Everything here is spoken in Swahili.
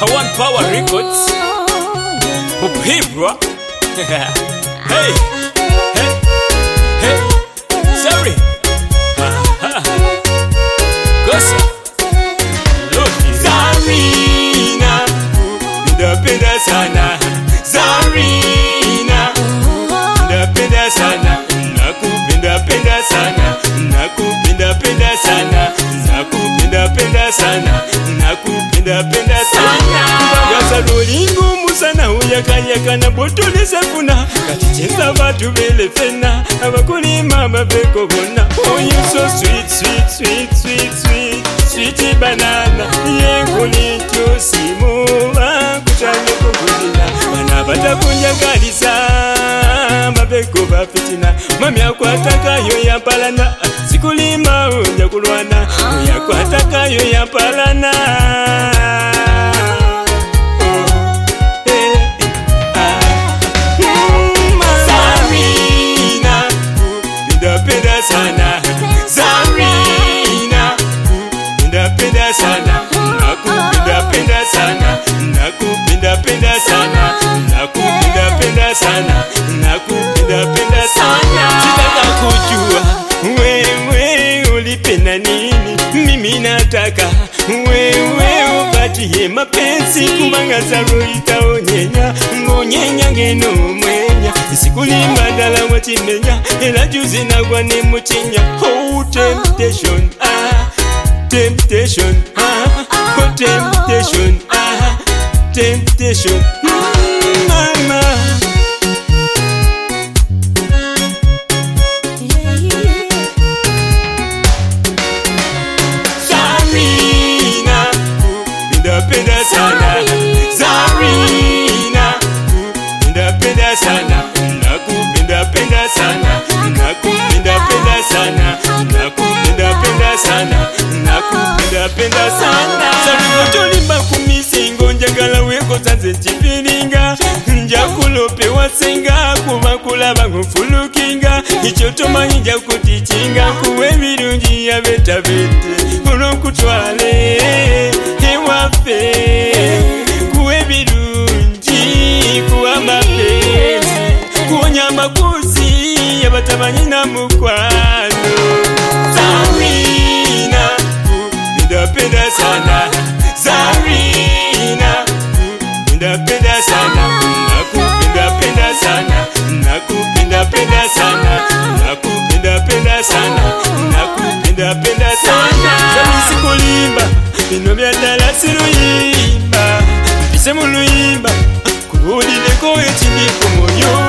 One Power Records. Upibwa. Hey, hey, hey, sorry. Gosa. Zarina, ndapenda sana. Zarina, ndapenda sana. Nakupenda penda sana. Nakupenda penda sana. Nakupenda penda sana. Nakupenda penda sana. Gasa rolingo musana uyakayaka na botole safuna. Katicheza batu bele fena. Abakulima mabeko bona. Oh, you so sweet, sweet, sweet, sweet, sweet. Sweet banana. Yenguli kyosimu. Kuchanye kukuzina. Manabata kunyagalisa. Mabeko bafitina. Mami akwataka yo ya palana. Sikulima unja kulwana. Uyakwataka yo ya palana. Zarina, ndapenda sana. Zarina, ndapenda sana. Nakupenda penda sana. Nakupenda penda sana. Nakupenda penda sana. Nakupenda penda sana. Sitaka kujua wewe ulipenda nini. Mimi nataka wewe upatie mapenzi. Kubanga zaro itaonyenya. Ngonyenya ngeno mwenya. Sikulimba dala watimenya. Ela juzi nagwa ni muchinya. Oh, temptation, temptation, oh, temptation, temptation, mama. Zarina, ndapenda sana. Zarina, ndapenda sana. Nakupenda penda sana. Nakupenda penda sana. Nakupenda penda sana. Nakupenda penda sana. Zarina tolimba kumisingo njagala weko zanze nchipiringa. Njakulope wasenga kuba kulaba ngufulukinga. Icho tomanyi nja kutichinga kuwe birungi ya beta bete. Kuno kutwale ewafe kuwe birungi kuwa mapenzi. Kuonya makuzi ya batamanyi na mukwano. Zarina, ndapenda sana. Zarina, ndapenda sana. Nakupenda penda sana. Nakupenda penda sana. Nakupenda penda sana. Nakupenda penda sana. Zami sikulimba bino byadala siruyimba. Mpise muluyimba kuwulireko ekindi ku moyo.